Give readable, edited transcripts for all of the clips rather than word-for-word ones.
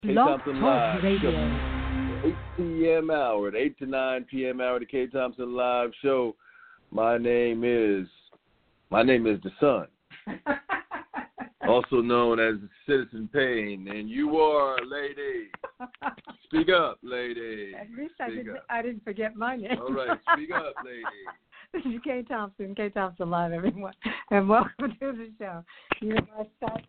K Blog Thompson Talk Live Radio. Show. 8 p.m. hour, at 8 to 9 p.m. hour, the K Thompson Live Show. My name is The Sun, also known as Citizen Payne, and you are Lady. Speak up, Lady. At least I didn't forget my name. All right, speak up, Lady. This is K Thompson Live, everyone, and welcome to the show. You know my son.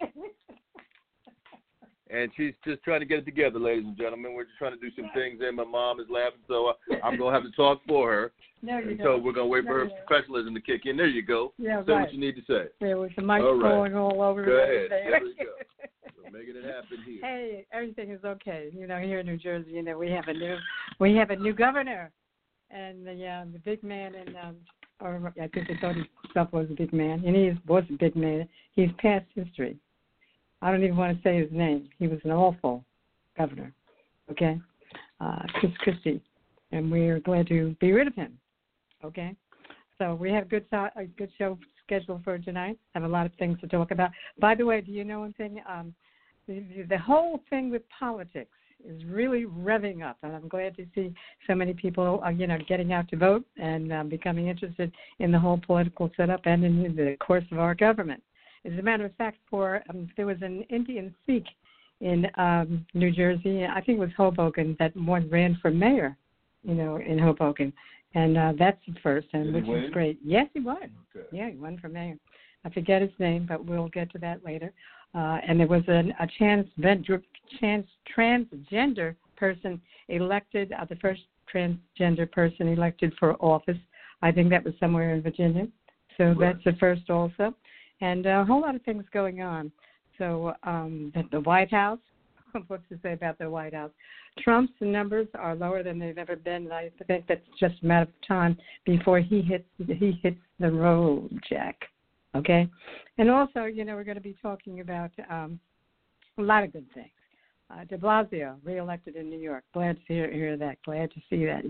And she's just trying to get it together, ladies and gentlemen. We're just trying to do some things, and my mom is laughing, so I'm going to have to talk for her. No, you so don't. we're going to wait for her professionalism to kick in. There you go. Yeah, say right. what you need to say. There was the mic going all over. Go ahead. There we go. We're making it happen here. Hey, everything is okay. You know, here in New Jersey, we have a new governor, and the big man, or I think they thought himself was a big man, and he was a big man. He's past history. I don't even want to say his name. He was an awful governor, okay? Chris Christie, and we're glad to be rid of him, okay? So we have a good show scheduled for tonight. Have a lot of things to talk about. By the way, do you know one thing? The whole thing with politics is really revving up, and I'm glad to see so many people, getting out to vote and becoming interested in the whole political setup and in the course of our government. As a matter of fact, there was an Indian Sikh in New Jersey, I think it was Hoboken, that one ran for mayor, in Hoboken. And that's the first, which is great. Yes, he won. Okay. Yeah, he won for mayor. I forget his name, but we'll get to that later. And there was a transgender person elected, the first transgender person elected for office. I think that was somewhere in Virginia. So right. That's the first also. And a whole lot of things going on. So the White House, what's to say about the White House? Trump's numbers are lower than they've ever been, and I think that's just a matter of time before he hits the road, Jack. Okay? And also, we're going to be talking about a lot of good things. De Blasio, reelected in New York. Glad to hear that. Glad to see that,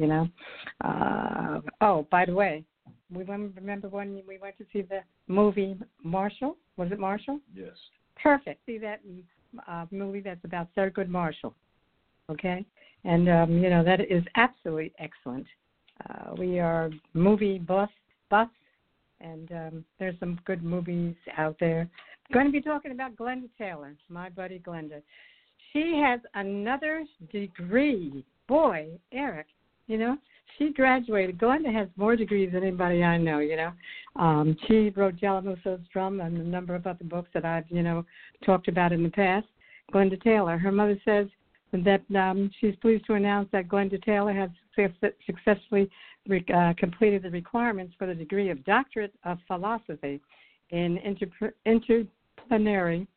by the way, remember when we went to see the movie Marshall? Was it Marshall? Yes. Perfect. See that movie that's about Thurgood Marshall. Okay? And, that is absolutely excellent. We are movie buffs, and there's some good movies out there. I'm going to be talking about Glenda Taylor, my buddy Glenda. She has another degree. Boy, Eric, she graduated. Glenda has more degrees than anybody I know, She wrote Jalamuso's Drum and a number of other books that I've, talked about in the past. Glenda Taylor. Her mother says that she's pleased to announce that Glenda Taylor has successfully completed the requirements for the degree of Doctorate of Philosophy in interdisciplinary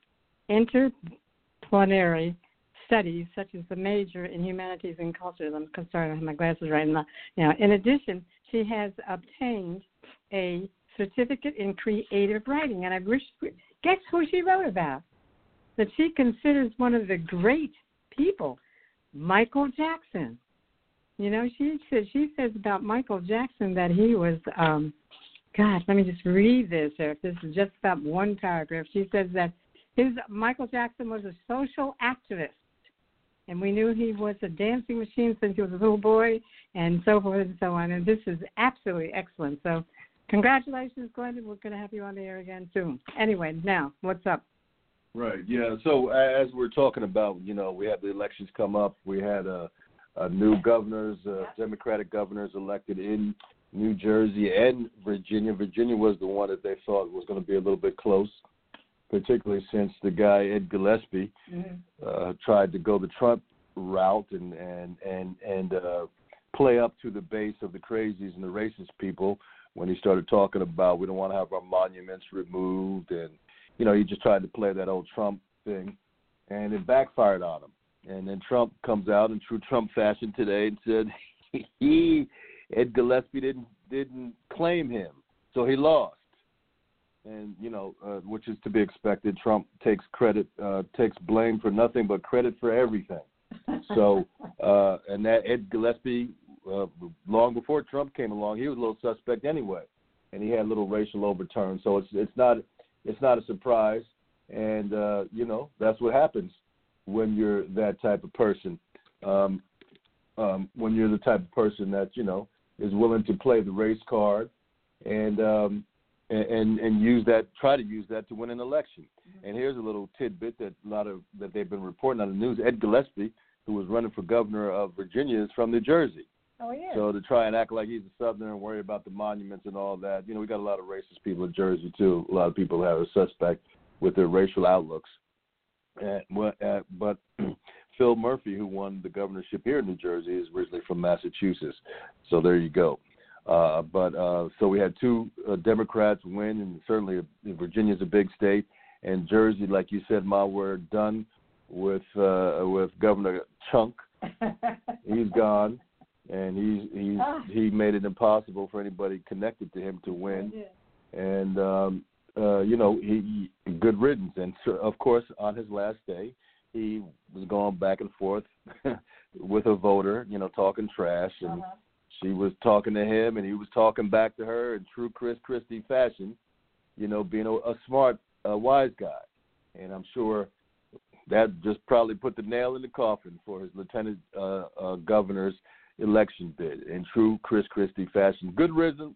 studies, such as the major in humanities and cultures. I'm sorry, I have my glasses right now. In addition, she has obtained a certificate in creative writing, and guess who she wrote about? That she considers one of the great people, Michael Jackson. She says about Michael Jackson that he was, let me just read this. If this is just about one paragraph, she says that Michael Jackson was a social activist. And we knew he was a dancing machine since he was a little boy, and so forth and so on. And this is absolutely excellent. So congratulations, Glenda. We're going to have you on the air again soon. Anyway, now, what's up? Right, yeah. So as we're talking about, we have the elections come up. We had new governors, Democratic governors elected in New Jersey and Virginia. Virginia was the one that they thought was going to be a little bit close, particularly since the guy Ed Gillespie tried to go the Trump route and play up to the base of the crazies and the racist people when he started talking about we don't want to have our monuments removed, and he just tried to play that old Trump thing, and it backfired on him. And then Trump comes out in true Trump fashion today and said Ed Gillespie didn't claim him, so he lost. And, which is to be expected. Trump takes blame for nothing but credit for everything. So, and that Ed Gillespie, long before Trump came along, he was a little suspect anyway. And he had a little racial overturn. So it's not a surprise. And, that's what happens when you're that type of person. When you're the type of person that is willing to play the race card and use that, try to use that to win an election. And here's a little tidbit that they've been reporting on the news. Ed Gillespie, who was running for governor of Virginia, is from New Jersey. Oh, yeah. So to try and act like he's a Southerner and worry about the monuments and all that, we got a lot of racist people in Jersey too. A lot of people have a suspect with their racial outlooks. But Phil Murphy, who won the governorship here in New Jersey, is originally from Massachusetts. So there you go. So we had two Democrats win, and certainly Virginia's a big state. And Jersey, like you said, Ma, we're done with Governor Chunk. He's gone, and he made it impossible for anybody connected to him to win. And he good riddance. And so, of course, on his last day, he was going back and forth with a voter, talking trash, and she was talking to him, and he was talking back to her in true Chris Christie fashion, being a smart, wise guy. And I'm sure that just probably put the nail in the coffin for his lieutenant governor's election bid in true Chris Christie fashion. Good riddance,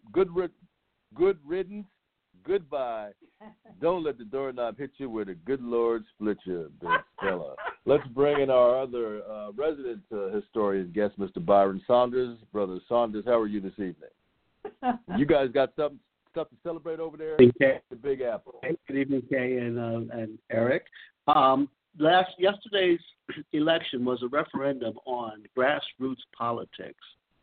goodbye. Don't let the doorknob hit you where the good Lord split you, big fella. Let's bring in our other resident historian guest, Mr. Byron Saunders. Brother Saunders, how are you this evening? You guys got stuff to celebrate over there? The Big Apple. Good evening, Kay and Eric. Yesterday's election was a referendum on grassroots politics.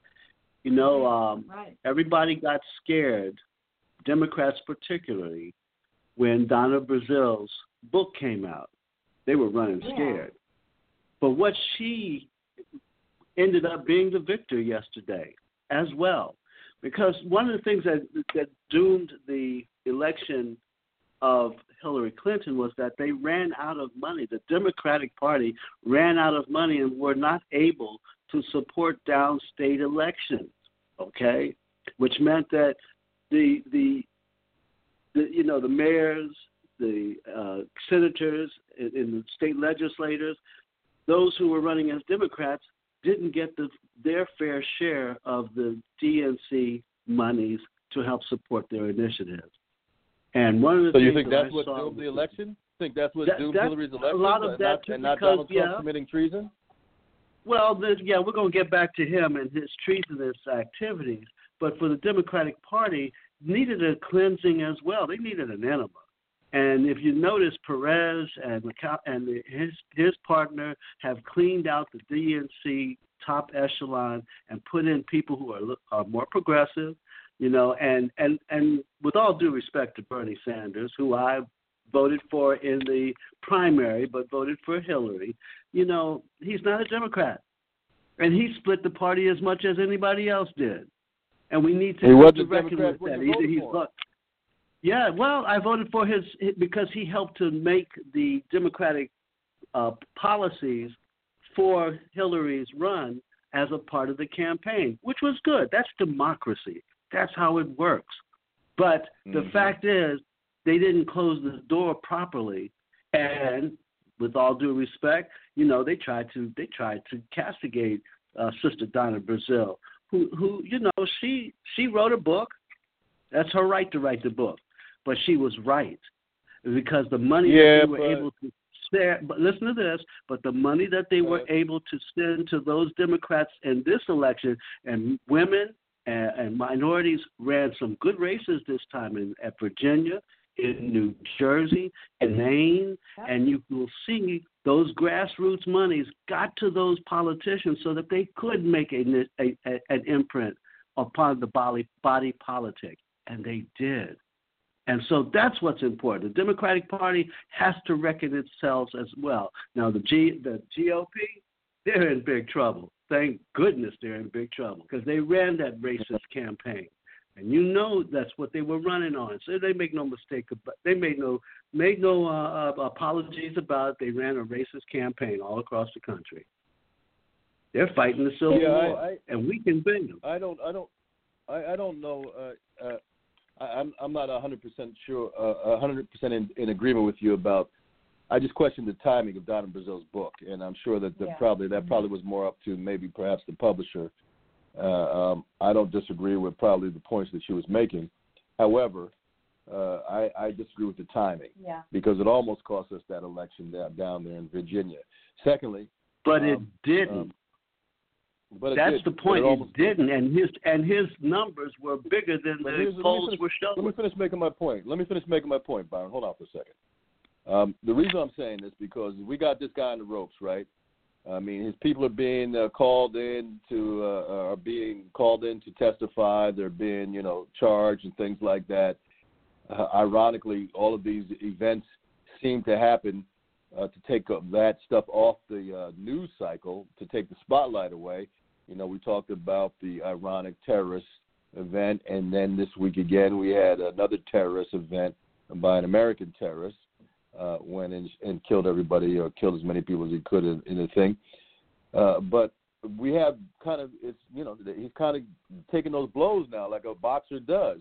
Everybody got scared, Democrats particularly, when Donna Brazil's book came out. They were running scared. But what she ended up being the victor yesterday as well. Because one of the things that doomed the election of Hillary Clinton was that they ran out of money. The Democratic Party ran out of money and were not able to support downstate elections, okay? Which meant that the mayors, the senators, and the state legislators, those who were running as Democrats didn't get their fair share of the DNC monies to help support their initiatives. And one of the so you think that's what doomed the election? Think that's what doomed Hillary's election? A lot of that and not Donald Trump committing treason? Well, we're going to get back to him and his treasonous activities. But for the Democratic Party, needed a cleansing as well. They needed an enema. And if you notice, Perez and his partner have cleaned out the DNC top echelon and put in people who are more progressive, and with all due respect to Bernie Sanders, who I voted for in the primary but voted for Hillary, he's not a Democrat. And he split the party as much as anybody else did. And we need to reckon with that. Yeah, well, I voted for his because he helped to make the Democratic policies for Hillary's run as a part of the campaign, which was good. That's democracy. That's how it works. But the fact is, they didn't close the door properly, and with all due respect, they tried to castigate Sister Donna Brazile, who she wrote a book. That's her right to write the book. But she was right, because the money that they were able to spare. But listen to this. But the money that they were able to send to those Democrats in this election, and women and minorities ran some good races this time at Virginia, in New Jersey, in Maine, and you will see those grassroots monies got to those politicians so that they could make an imprint upon the body politic, and they did. And so that's what's important. The Democratic Party has to reckon itself as well. Now, the GOP, they're in big trouble. Thank goodness they're in big trouble, because they ran that racist campaign. And that's what they were running on. So they make no mistake about. They made no apologies about it. They ran a racist campaign all across the country. They're fighting the Civil War, and we can bring them. I don't know. I'm not 100% sure, 100% in agreement with you about I just questioned the timing of Donna Brazil's book, and I'm sure that probably was more up to maybe perhaps the publisher. I don't disagree with probably the points that she was making. However, I disagree with the timing because it almost cost us that election down there in Virginia. Secondly, but it didn't. But that's the point. It didn't, and his numbers were bigger than the polls were showing. Let me finish making my point. Byron. Hold on for a second. The reason I'm saying this because we got this guy on the ropes, right? I mean, his people are being called in to testify. They're being, charged and things like that. Ironically, all of these events seem to happen to take that stuff off the news cycle, to take the spotlight away. We talked about the ironic terrorist event, and then this week again we had another terrorist event by an American terrorist. Went in and killed everybody or killed as many people as he could in the thing. But we have he's kind of taking those blows now like a boxer does.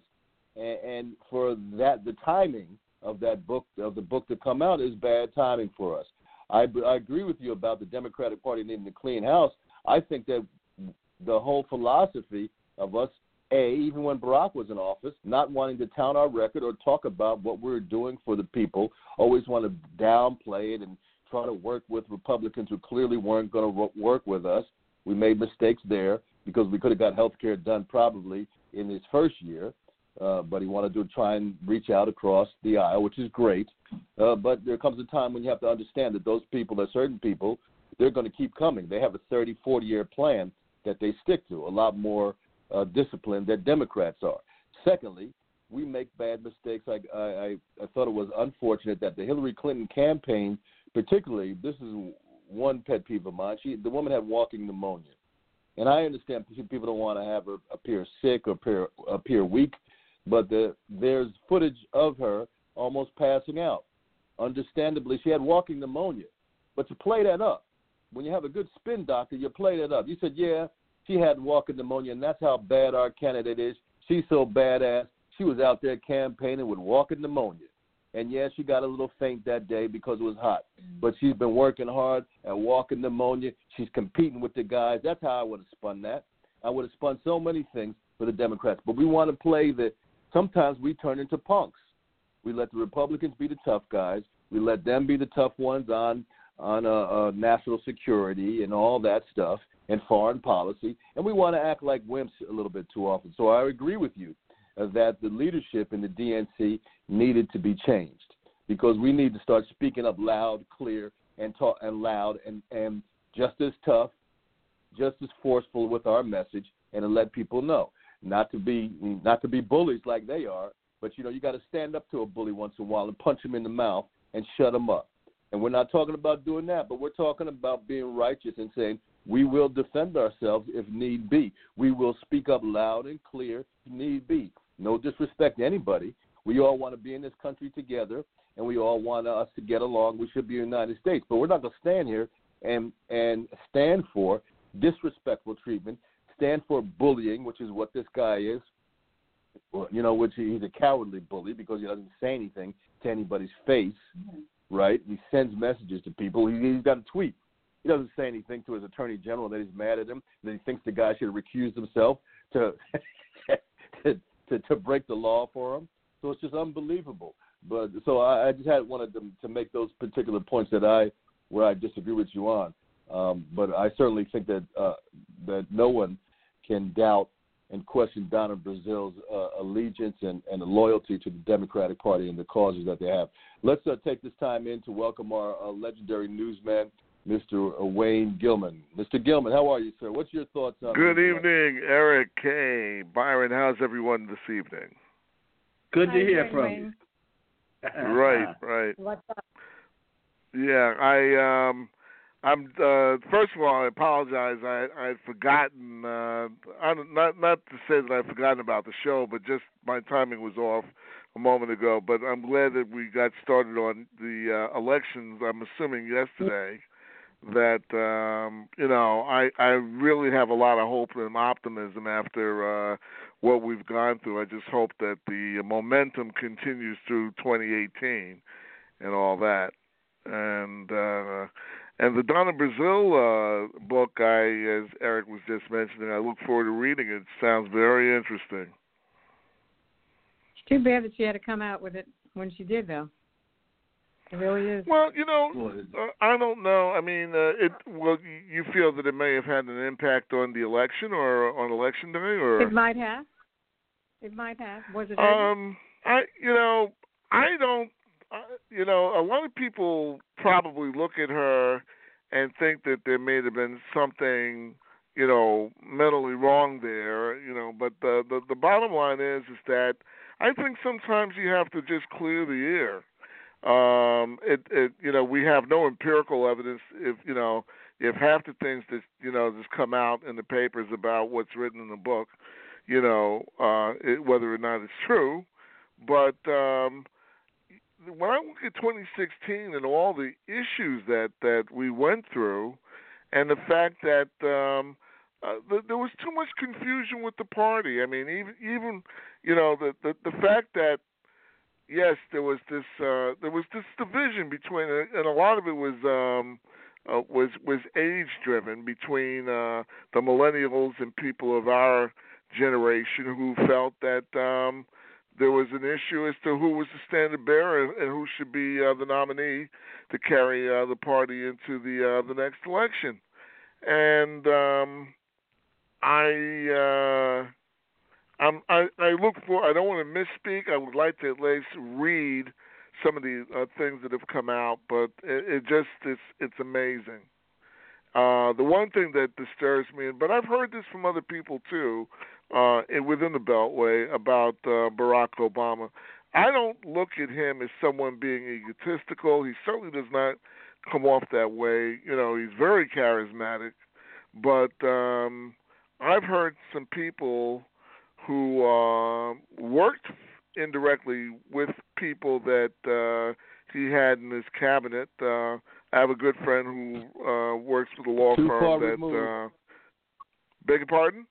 And for that, the timing of the book to come out is bad timing for us. I agree with you about the Democratic Party needing to clean house. I think that the whole philosophy of us, even when Barack was in office, not wanting to tout our record or talk about what we're doing for the people, always want to downplay it and try to work with Republicans who clearly weren't going to work with us. We made mistakes there because we could have got health care done probably in his first year, but he wanted to try and reach out across the aisle, which is great. But there comes a time when you have to understand that those people, that certain people, they're going to keep coming. They have a 30, 40-year plan that they stick to, a lot more discipline that Democrats are. Secondly, we make bad mistakes. I thought it was unfortunate that the Hillary Clinton campaign, particularly, this is one pet peeve of mine. The woman had walking pneumonia. And I understand people don't want to have her appear sick or appear weak, but there's footage of her almost passing out. Understandably, she had walking pneumonia. But to play that up, when you have a good spin doctor, you play that up. You said, yeah, she had walking pneumonia, and that's how bad our candidate is. She's so badass. She was out there campaigning with walking pneumonia. And, yeah, she got a little faint that day because it was hot. But she's been working hard at walking pneumonia. She's competing with the guys. That's how I would have spun that. I would have spun so many things for the Democrats. But we want to play sometimes we turn into punks. We let the Republicans be the tough guys. We let them be the tough ones on national security and all that stuff and foreign policy. And we want to act like wimps a little bit too often. So I agree with you that the leadership in the DNC needed to be changed because we need to start speaking up loud, clear, and loud and just as tough, just as forceful with our message and to let people know. Not to be bullies like they are, but, you got to stand up to a bully once in a while and punch him in the mouth and shut him up. And we're not talking about doing that, but we're talking about being righteous and saying we will defend ourselves if need be. We will speak up loud and clear if need be. No disrespect to anybody. We all want to be in this country together, and we all want us to get along. We should be in the United States. But we're not going to stand here and stand for disrespectful treatment, stand for bullying, which is what this guy is, which he's a cowardly bully because he doesn't say anything to anybody's face, right? He sends messages to people. He's got a tweet. He doesn't say anything to his attorney general that he's mad at him, that he thinks the guy should have recused himself to break the law for him. So it's just unbelievable. But so I just wanted to make those particular points where I disagree with you on. But I certainly think that no one can doubt and question Donna Brazil's allegiance and loyalty to the Democratic Party and the causes that they have. Let's take this time in to welcome our legendary newsman, Mr. Wayne Gilman. Mr. Gilman, how are you, sir? What's your thoughts on Good evening, Eric K. Byron, how's everyone this evening? Good to hear from you. Right. What's up? Yeah, I'm first of all, I apologize. I'd forgotten. Not to say that I've forgotten about the show, but just my timing was off a moment ago. But I'm glad that we got started on the elections. I'm assuming yesterday. That I really have a lot of hope and optimism after what we've gone through. I just hope that the momentum continues through 2018 and all that. And the Donna Brazile book, as Eric was just mentioning, I look forward to reading it. It sounds very interesting. It's too bad that she had to come out with it when she did, though. It really is. Well, I don't know. I mean, you feel that it may have had an impact on the election or on election day, or it might have. It might have. Was it? I don't. A lot of people probably look at her and think that there may have been something, mentally wrong there. But the bottom line is that I think sometimes you have to just clear the air. We have no empirical evidence if half the things that just come out in the papers about what's written in the book, whether or not it's true. But when I look at 2016 and all the issues that we went through, and the fact that there was too much confusion with the party. I mean, even the fact that yes, there was this division between, and a lot of it was age driven between the millennials and people of our generation who felt that there was an issue as to who was the standard bearer and who should be the nominee to carry the party into the next election. And I look for. I don't want to misspeak. I would like to at least read some of the things that have come out, but it's amazing. The one thing that disturbs me, but I've heard this from other people too, within the Beltway about Barack Obama. I don't look at him as someone being egotistical. He certainly does not come off that way. He's very charismatic, but I've heard some people who worked indirectly with people that he had in his cabinet. I have a good friend who works for the law firm that. Beg your pardon?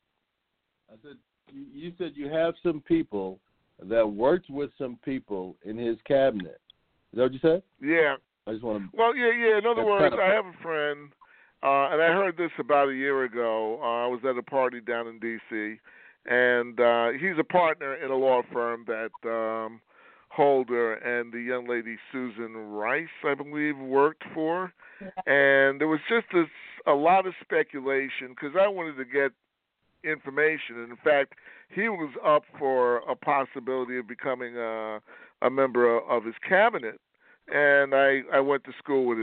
I said you said you have some people that worked with some people in his cabinet. Is that what you said? Yeah. I just want to. Well, yeah. In other words, I have a friend, and I heard this about a year ago. I was at a party down in D.C., and he's a partner in a law firm that Holder and the young lady Susan Rice, I believe, worked for. And there was just a lot of speculation because I wanted to get information. And in fact, he was up for a possibility of becoming a member of his cabinet. And I went to school with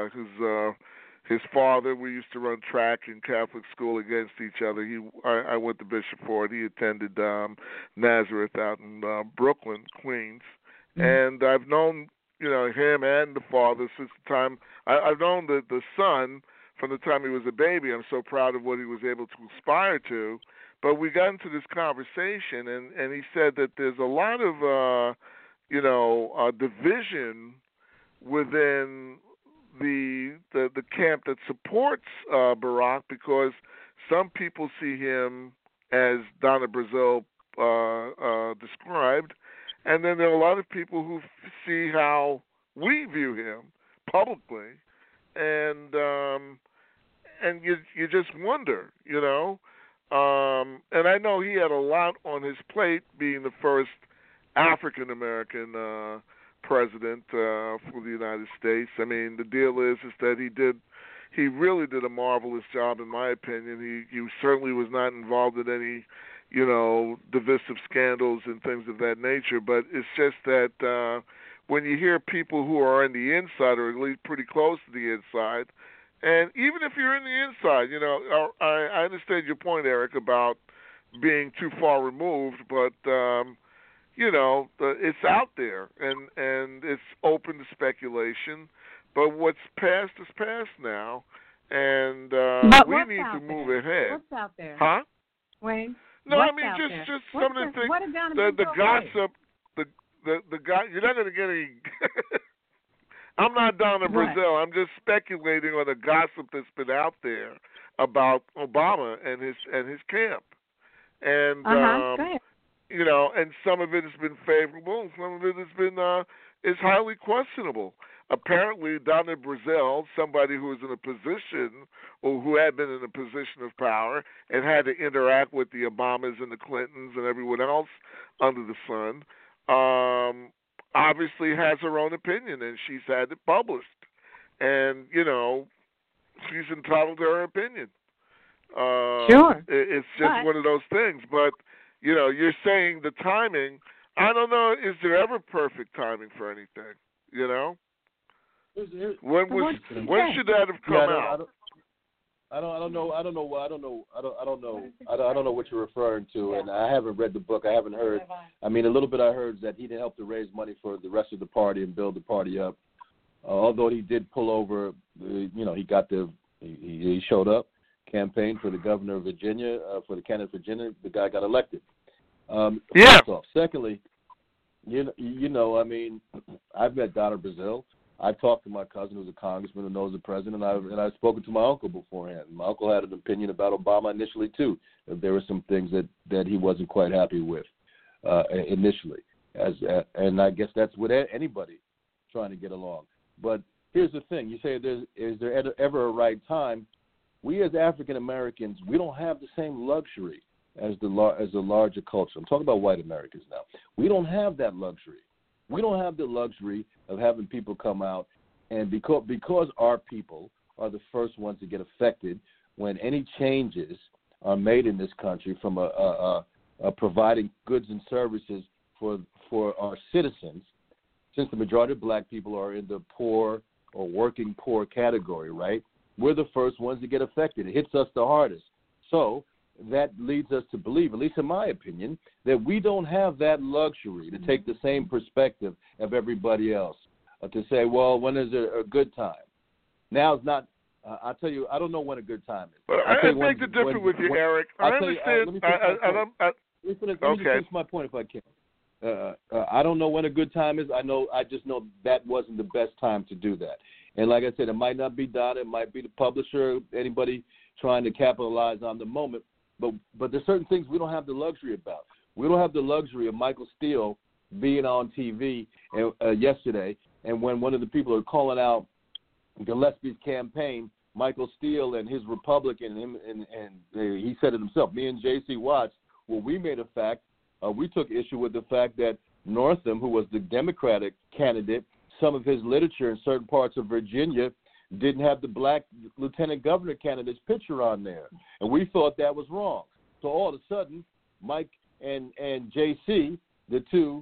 his father. We used to run track in Catholic school against each other. I went to Bishop Ford. He attended Nazareth out in Brooklyn, Queens. And I've known him and the father since the time. I've known the son from the time he was a baby. I'm so proud of what he was able to aspire to. But we got into this conversation, and he said that there's a lot of division within the camp that supports Barack, because some people see him as Donna Brazile described, and then there are a lot of people who see how we view him publicly, and you just wonder, and I know he had a lot on his plate, being the first African American president for the United States. I mean, the deal is that he really did a marvelous job, in my opinion. He certainly was not involved in any, divisive scandals and things of that nature. But it's just that when you hear people who are on the inside, or at least pretty close to the inside, and even if you're in the inside, I understand your point, Eric, about being too far removed, but it's out there, and it's open to speculation. But what's past is past now, and we need to move ahead. What's out there? Huh? Wayne? No, what's I mean just some of the things. What did Donna the Brazile gossip, the guy. You're not going to get any. I'm not Donna Brazile. I'm just speculating on the gossip that's been out there about Obama and his camp, and go ahead. and some of it has been favorable, and some of it has been is highly questionable. apparently down in Brazil, somebody who was in a position or who had been in a position of power and had to interact with the Obamas and the Clintons and everyone else under the sun, obviously has her own opinion, and she's had it published. And, she's entitled to her opinion. Sure. It's just one of those things. But, you're saying the timing, I don't know, is there ever perfect timing for anything, When should that have come out? I don't know what you're referring to, and I haven't read the book. I haven't heard. I mean, a little bit I heard is that he didn't help to raise money for the rest of the party and build the party up. Although he did pull over, he showed up, campaigned for the governor of Virginia, for the candidate of Virginia. The guy got elected. First off. Secondly, I mean, I've met Donna Brazile. I've talked to my cousin who's a congressman who knows the president, and I've spoken to my uncle beforehand. My uncle had an opinion about Obama initially, too. There were some things that he wasn't quite happy with initially. And I guess that's with anybody trying to get along. But here's the thing. You say, is there ever a right time? We as African Americans, we don't have the same luxury as the larger culture. I'm talking about white Americans now. We don't have that luxury. We don't have the luxury of having people come out, and because our people are the first ones to get affected when any changes are made in this country from providing goods and services for our citizens, since the majority of black people are in the poor or working poor category, right? We're the first ones to get affected. It hits us the hardest. So that leads us to believe, at least in my opinion, that we don't have that luxury to take the same perspective of everybody else, to say, well, when is it a good time? Now it's not. I'll tell you, I don't know when a good time is. But I beg to differ with you, Eric. I understand. Let me just finish my point if I can. I don't know when a good time is. I just know that wasn't the best time to do that. And like I said, it might not be Donna, it might be the publisher, anybody trying to capitalize on the moment. But there's certain things we don't have the luxury about. We don't have the luxury of Michael Steele being on TV yesterday, and when one of the people are calling out Gillespie's campaign, Michael Steele and his Republican, and he said it himself, me and J.C. Watts, well, we made a fact. We took issue with the fact that Northam, who was the Democratic candidate, some of his literature in certain parts of Virginia didn't have the black lieutenant governor candidate's picture on there. And we thought that was wrong. So all of a sudden, Mike and J.C., the two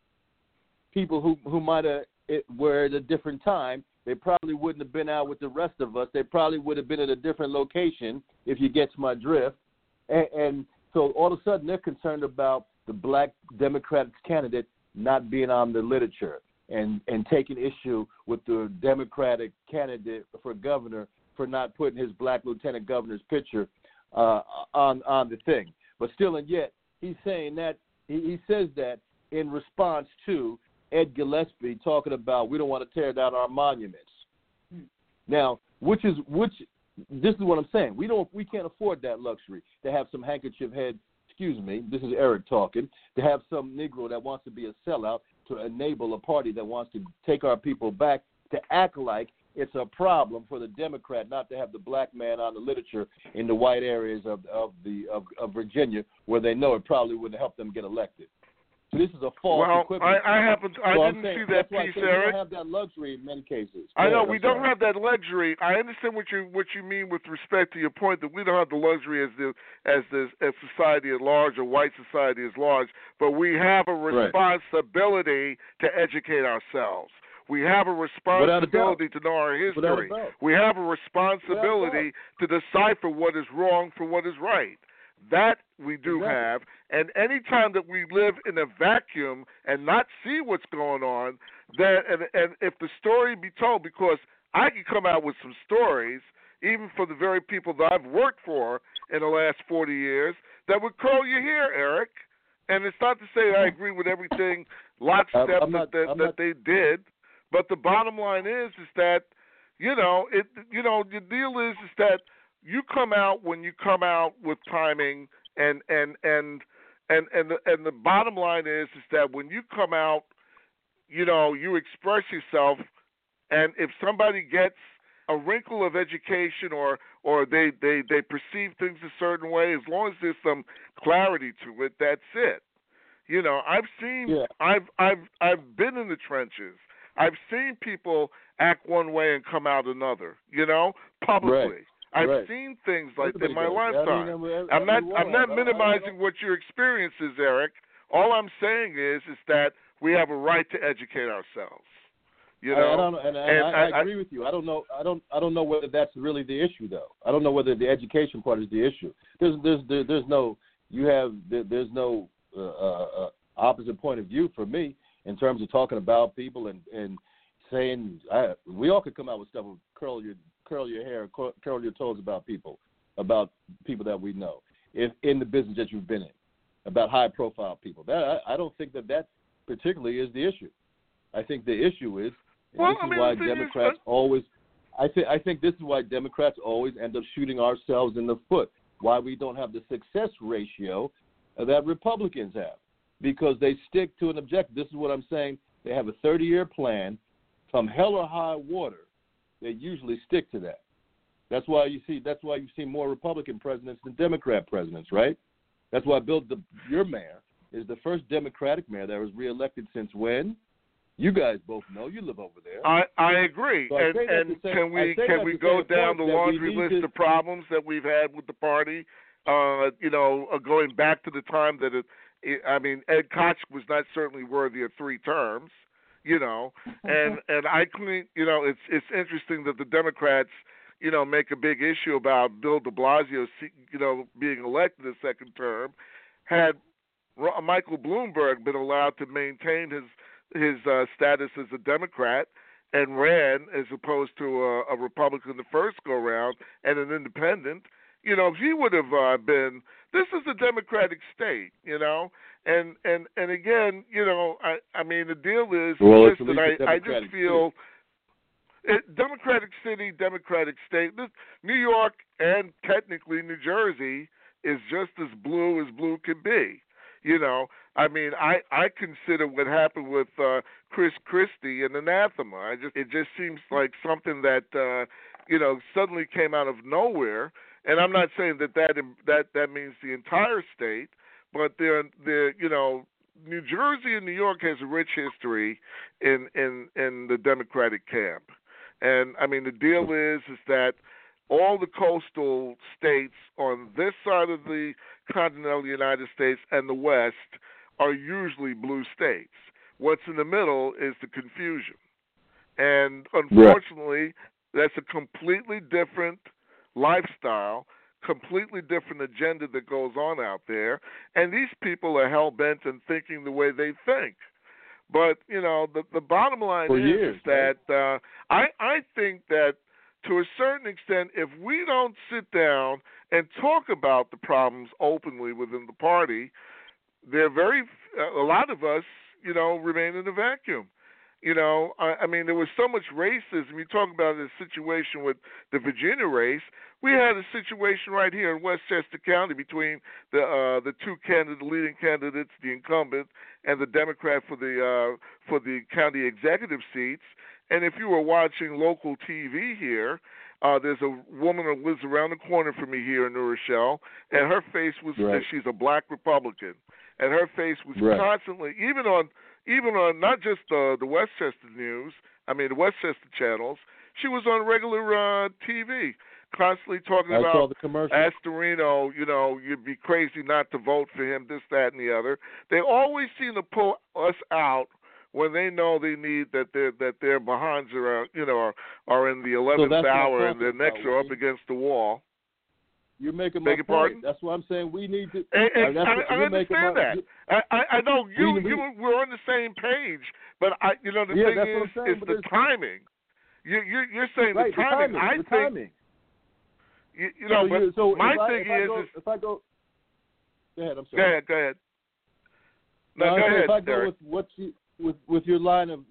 people who might have were at a different time, they probably wouldn't have been out with the rest of us. They probably would have been at a different location, if you get my drift. And so all of a sudden, they're concerned about the black Democratic candidate not being on the literature and taking issue with the Democratic candidate for governor for not putting his black lieutenant governor's picture on the thing. But still and yet, he's saying that, he says that in response to Ed Gillespie talking about we don't want to tear down our monuments. Now, this is what I'm saying. We can't afford that luxury to have some handkerchief head, this is Eric talking, to have some Negro that wants to be a sellout to enable a party that wants to take our people back, to act like it's a problem for the Democrat not to have the black man on the literature in the white areas of Virginia, where they know it probably wouldn't help them get elected. So this is a false equivalence. I didn't see that piece, Eric. We don't have that luxury in many cases. I know we don't have that luxury. I understand what you mean with respect to your point that we don't have the luxury as society at large or white society at large, but we have a responsibility to educate ourselves. We have a responsibility to know our history. We have a responsibility to decipher what is wrong from what is right. That we do have, and any time that we live in a vacuum and not see what's going on, and if the story be told, because I can come out with some stories, even for the very people that I've worked for in the last 40 years, that would curl your hair, Eric. And it's not to say I agree with everything lockstep that they did, but the bottom line is that the deal is that you come out when you come out with timing, and the bottom line is that when you come out, you express yourself And if somebody gets a wrinkle of education or they perceive things a certain way, as long as there's some clarity to it, that's it. You know, I've seen, I've been in the trenches. I've seen people act one way and come out another. You know, publicly. Right. I've seen things like that in my lifetime. I'm not minimizing what your experience is, Eric. All I'm saying is that we have a right to educate ourselves. You know, I agree with you. I don't know whether that's really the issue, though. I don't know whether the education part is the issue. There's no opposite point of view for me in terms of talking about people and saying we all could come out with stuff with curl your hair, curl your toes about people that we know if in the business that you've been in, about high profile people. I don't think that particularly is the issue. I think the issue is why Democrats always. I think this is why Democrats always end up shooting ourselves in the foot. Why we don't have the success ratio that Republicans have, because they stick to an objective. This is what I'm saying. They have a 30-year plan. Come hell or high water, they usually stick to that. That's why you see more Republican presidents than Democrat presidents, right? That's why your mayor is the first Democratic mayor that was reelected since when? You guys both know. You live over there. I agree. So and can we go down the laundry list of problems that we've had with the party? Going back to the time that Ed Koch was not certainly worthy of 3 terms. You know, and I think, it's interesting that the Democrats, make a big issue about Bill de Blasio, being elected a second term. Had Michael Bloomberg been allowed to maintain his status as a Democrat and ran as opposed to a Republican the first go round and an independent, he would have been. This is a Democratic state, and again, the deal is that I just feel Democratic city, Democratic state. New York and technically New Jersey is just as blue can be. I consider what happened with Chris Christie an anathema. It just seems like something that suddenly came out of nowhere. And I'm not saying that means the entire state, but New Jersey and New York has a rich history in the Democratic camp. And the deal is that all the coastal states on this side of the continental United States and the West are usually blue states. What's in the middle is the confusion. And unfortunately, that's a completely different lifestyle, completely different agenda that goes on out there, and these people are hell-bent in thinking the way they think. But, the bottom line is that I think that to a certain extent, if we don't sit down and talk about the problems openly within the party, a lot of us, remain in a vacuum. There was so much racism. You talk about the situation with the Virginia race. We had a situation right here in Westchester County between the two leading candidates, the incumbent and the Democrat for the county executive seats. And if you were watching local TV here, there's a woman who lives around the corner from me here in New Rochelle, and her face was she's a black Republican, and her face was constantly, even on not just the Westchester News, the Westchester channels, she was on regular TV, constantly talking about Astorino, you'd be crazy not to vote for him, this, that, and the other. They always seem to pull us out when they know they need that their behinds are in the 11th hour and their necks are up against the wall. You're making my point. Pardon? That's what I'm saying. We need to. I understand that. I know we're on the same page, but the thing is the timing. You're saying the timing. I think. Timing. My thing is if I go. Go ahead. I'm sorry. Go ahead. No, go ahead. If I go Derek. with your line of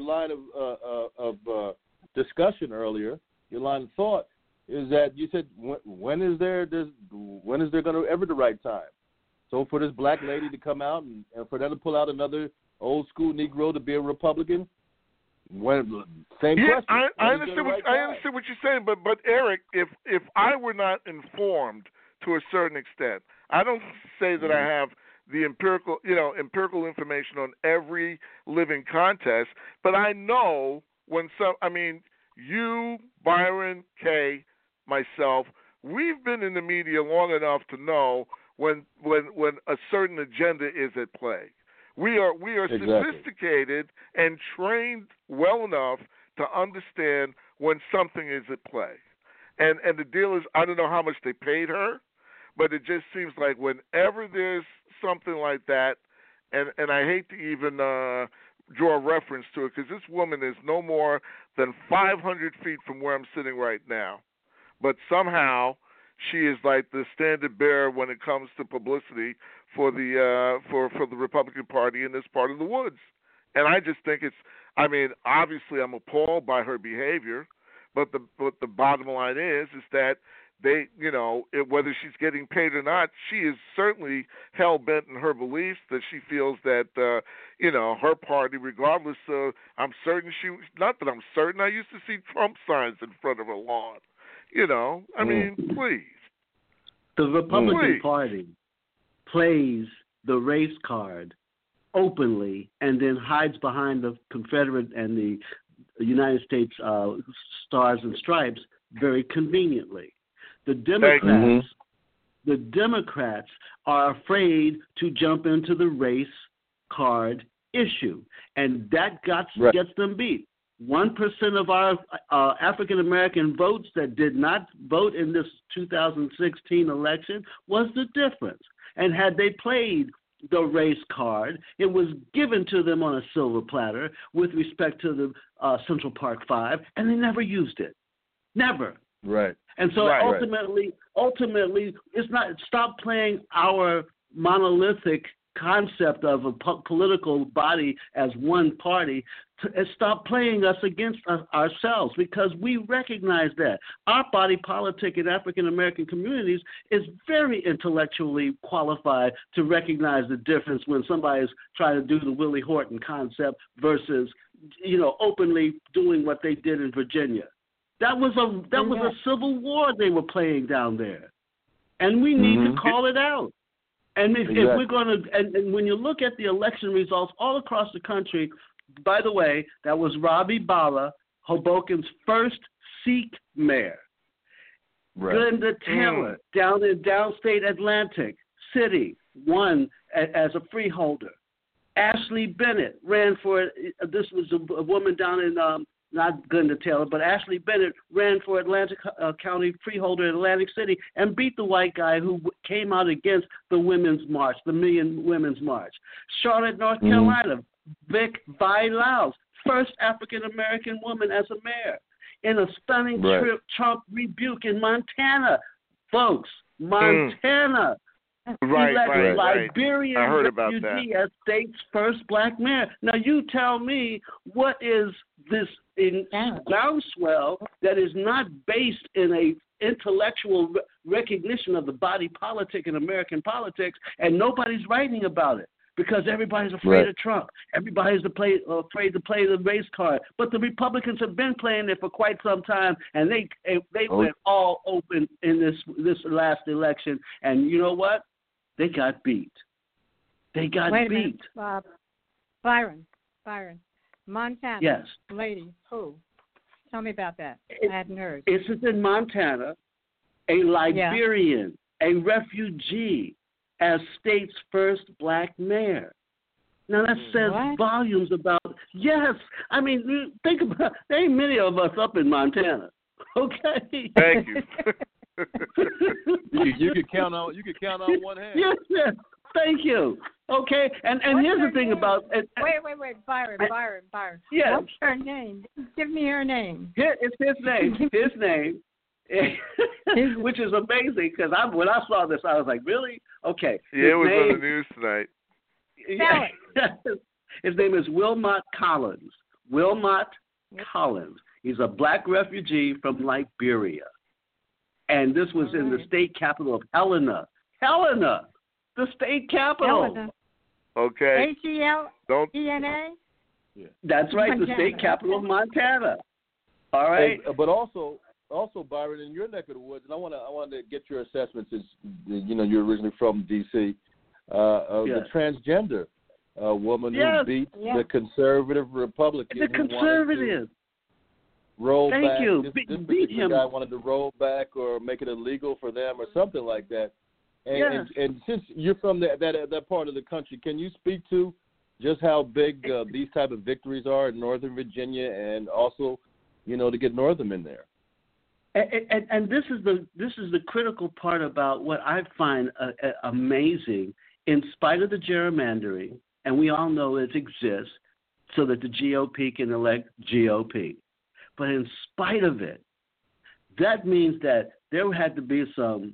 discussion earlier, your line of thought. Is that you said when is there going to ever the right time? So for this black lady to come out and for them to pull out another old school Negro to be a Republican, Same Yeah, question. I understand. I understand what you're saying, but Eric, if I were not informed to a certain extent, I don't say that I have the empirical information on every living contest, but I know when some. I mean, you, Byron, Kay, myself, we've been in the media long enough to know when a certain agenda is at play. We are Exactly. sophisticated and trained well enough to understand when something is at play. And the deal is, I don't know how much they paid her, but it just seems like whenever there's something like that, and I hate to even draw a reference to it, because this woman is no more than 500 feet from where I'm sitting right now. But somehow she is like the standard bearer when it comes to publicity for the Republican Party in this part of the woods. And I just think obviously I'm appalled by her behavior, but the bottom line is that they, whether she's getting paid or not, she is certainly hell bent in her beliefs that she feels that her party, regardless of, not that I'm certain, I used to see Trump signs in front of her lawn. I mean, please. The Republican Party plays the race card openly and then hides behind the Confederate and the United States stars and stripes very conveniently. The Democrats are afraid to jump into the race card issue, and that gets them beat. 1% of our African American votes that did not vote in this 2016 election was the difference. And had they played the race card, it was given to them on a silver platter with respect to the Central Park 5, and they never used it. Never. Right. And so ultimately, it's not, stop playing our monolithic concept of a political body as one party, stop playing us against ourselves, because we recognize that our body politic in African American communities is very intellectually qualified to recognize the difference when somebody is trying to do the Willie Horton concept versus, openly doing what they did in Virginia. That was a civil war they were playing down there, and we need to call it out. And if we're going to, and when you look at the election results all across the country, by the way, that was Robbie Bala, Hoboken's first Sikh mayor. Right. Glenda Taylor down in downstate Atlantic City won as a freeholder. Ashley Bennett ran for, this was a woman down in, not Glenda Taylor, but Ashley Bennett ran for Atlantic County freeholder in Atlantic City and beat the white guy who came out against the Women's March, the Million Women's March. Charlotte, North Carolina, Vic Vilas, first African-American woman as a mayor. In a stunning Trump rebuke in Montana. Folks, Montana. Liberian I heard about refugee as state's first black mayor. Now you tell me, what is this groundswell that is not based in a intellectual recognition of the body politic in American politics, and nobody's writing about it because everybody's afraid of Trump. Everybody's afraid to play the race card. But the Republicans have been playing it for quite some time, and they went all open in this last election. And you know what? They got beat. They got beat. Byron, Montana. Yes. Lady, who? Tell me about that. I hadn't heard. It's in Montana, a Liberian, a refugee, as state's first black mayor. Now that says volumes about. Yes, I mean, think about. There ain't many of us up in Montana. Okay. Thank you. you could count on one hand. Yes. Thank you. Okay, and here's the thing about. Wait, Byron. Yes. What's her name? Give me her name. It's his name. His name. Which is amazing, because when I saw this, I was like, really? Okay. Yeah, it was on the news tonight. His name is Wilmot Collins. Wilmot Collins. He's a black refugee from Liberia. And this was in the state capital of Helena, the state capital. Helena. Okay. H-E-L-E-N-A? Yeah. That's right, the state capital of Montana. All right. But also, Byron, in your neck of the woods, and I wanted to get your assessment since you're originally from D.C. The transgender woman who beat the conservative Republican. The conservative. Roll Thank back. you. This beat him. guy wanted to roll back or make it illegal for them or something like that. And since you're from that part of the country, can you speak to just how big these type of victories are in Northern Virginia, and also, to get Northam in there? And this is the critical part about what I find amazing. In spite of the gerrymandering, and we all know it exists, so that the GOP can elect GOP. But in spite of it, that means that there had to be some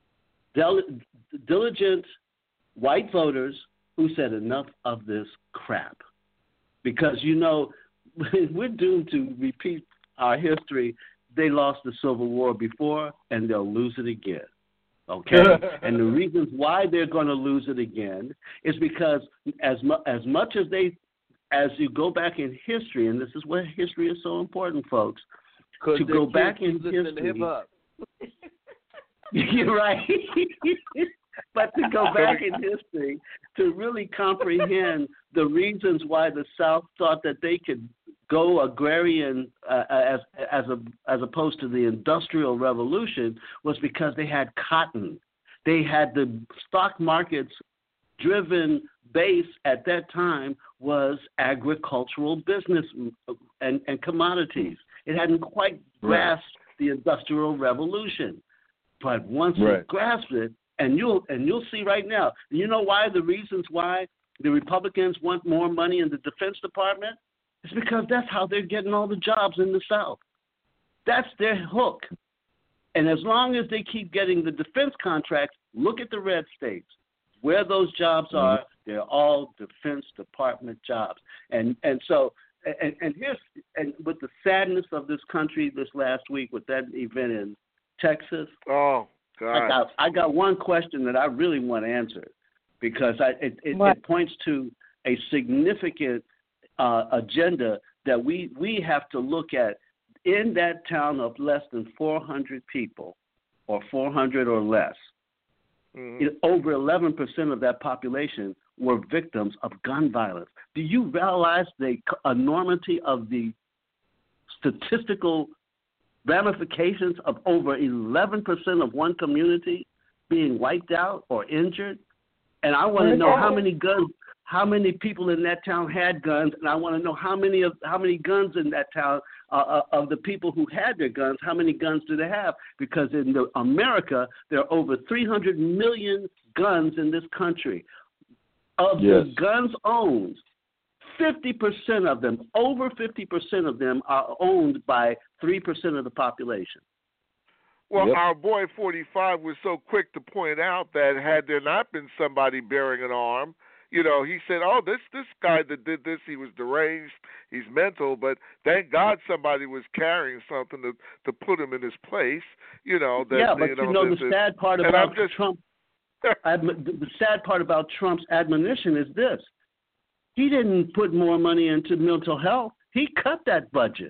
diligent white voters who said enough of this crap. Because, we're doomed to repeat our history. They lost the Civil War before, and they'll lose it again. Okay? And the reasons why they're going to lose it again is because as much as you go back in history, and this is why history is so important, folks, to go back in history. You're right. But to go back in history to really comprehend the reasons why the South thought that they could go agrarian as opposed to the Industrial Revolution was because they had cotton. They had the stock markets driven base at that time was agricultural business and commodities. It hadn't quite grasped the Industrial Revolution. But once it grasps it, and you'll see right now, you know why the reasons why the Republicans want more money in the Defense Department? It's because that's how they're getting all the jobs in the South. That's their hook. And as long as they keep getting the defense contracts, look at the red states. Where those jobs are, they're all Defense Department jobs. And with the sadness of this country this last week with that event in Texas. Oh, God. I got one question that I really want to answer because it points to a significant agenda that we have to look at in that town of less than 400 people or 400 or less. Over 11% of that population were victims of gun violence. Do you realize the enormity of the statistical ramifications of over 11% of one community being wiped out or injured? And I want to know how many people in that town had guns, and I want to know how many guns in that town of the people who had their guns, how many guns do they have? Because in America, there are over 300 million guns in this country. Of the guns owned, 50% of them, over 50% of them are owned by 3% of the population. Well, our boy 45 was so quick to point out that had there not been somebody bearing an arm, he said, "Oh, this guy that did this, he was deranged, he's mental." But thank God somebody was carrying something to put him in his place. The sad part about Trump, the sad part about Trump's admonition is this: he didn't put more money into mental health. He cut that budget.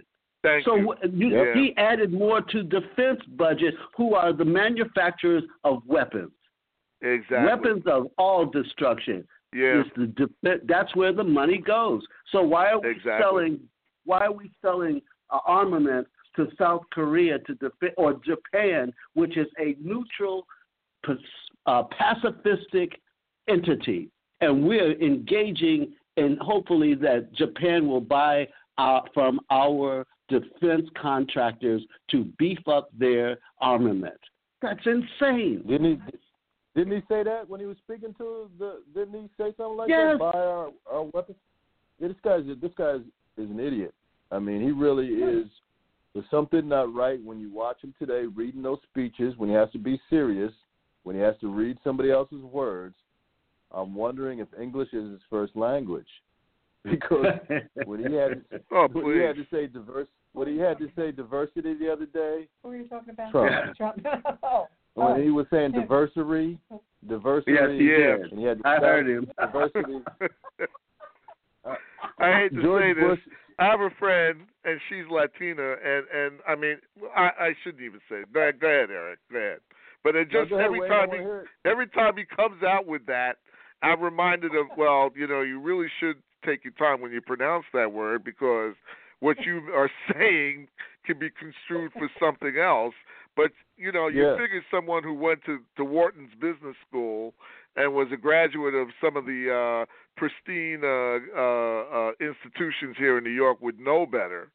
He added more to defense budget, who are the manufacturers of weapons. Exactly. Weapons of all destruction. Yeah. That's where the money goes. So why are we selling armament to South Korea or Japan, which is a neutral, pacifistic entity, and we're engaging in hopefully that Japan will buy from our defense contractors to beef up their armament? That's insane. Didn't he say that when he was speaking to didn't he say something like that? Buy our weapons? Yeah, this guy is an idiot. I mean, he really is. There's something not right when you watch him today reading those speeches, when he has to be serious, when he has to read somebody else's words. I'm wondering if English is his first language. Because when he had to say diversity the other day. Who are you talking about? Trump. When he was saying diversity. Yes, he did. And he had I heard him. Diversity. I hate to George say Bush. this. I have a friend, and she's Latina, and I mean, I shouldn't even say it. Go ahead, Eric. Go ahead. But it just No, go ahead, every time he comes out with that, I'm reminded of, well, you really should take your time when you pronounce that word, because what you are saying can be construed for something else. But you figure someone who went to Wharton's Business School and was a graduate of some of the pristine institutions here in New York would know better,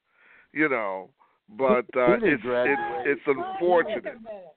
But it's unfortunate.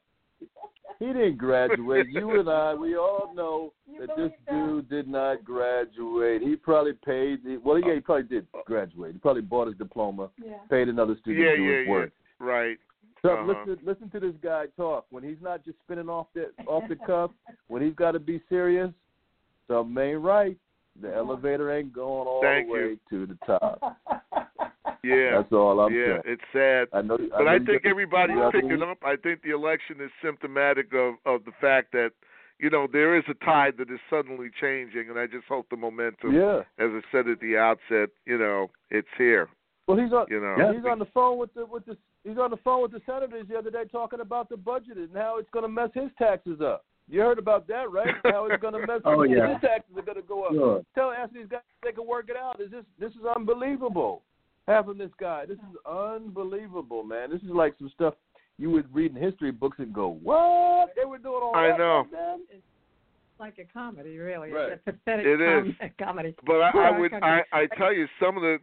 He didn't graduate. You and I, we all know that this dude did not graduate. He probably paid. He probably did graduate. He probably bought his diploma, paid another student to do his work. Right. So listen to this guy talk. When he's not just spinning off the cuff, when he's got to be serious, something ain't right. The elevator ain't going all the way to the top. Yeah, that's all I'm saying. Yeah, it's sad. I think everybody's picking up. I think the election is symptomatic of the fact that, there is a tide that is suddenly changing, and I just hope the momentum, as I said at the outset, it's here. Well, he's on the phone with the senators the other day talking about the budget and how it's going to mess his taxes up. You heard about that, right? How it's going to mess up. His taxes are going to go up. Ask these guys if they can work it out. This is unbelievable. Having this guy, this is unbelievable, man. This is like some stuff you would read in history books and go, what? They were doing all that. I know. It's like a comedy, really. Right. It's a pathetic comedy. But I tell you, some of the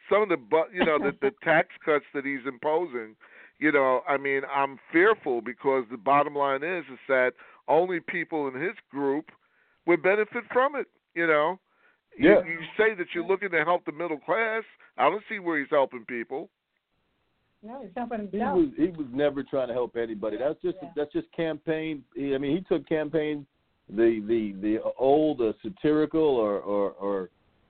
the tax cuts that he's imposing, I'm fearful, because the bottom line is that only people in his group would benefit from it, You say that you're looking to help the middle class. I don't see where he's helping people. No, he's helping himself. He was never trying to help anybody. That's just campaign. He took campaign the old satirical or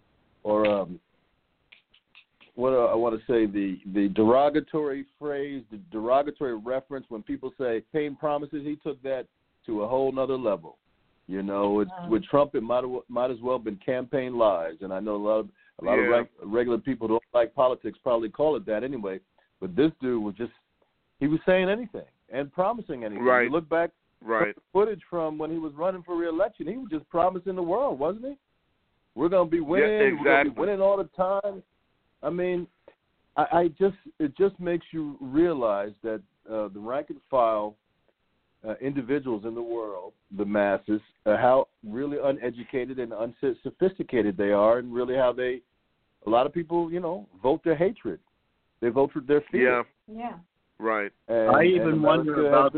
what I want to say, the derogatory phrase, the derogatory reference when people say campaign promises. He took that to a whole nother level. With Trump, it might as well have been campaign lies, and I know a lot of regular people who don't like politics probably call it that anyway. But this dude was saying anything and promising anything. Right. You look back at the footage from when he was running for re-election, he was just promising the world, wasn't he? We're going to be winning. Yeah, exactly. We're going to be winning all the time. I mean, it just makes you realize that the rank and file individuals in the world, the masses, how really uneducated and unsophisticated they are, and really how a lot of people, vote their hatred. They vote for their fear. Yeah. Right. I even wonder about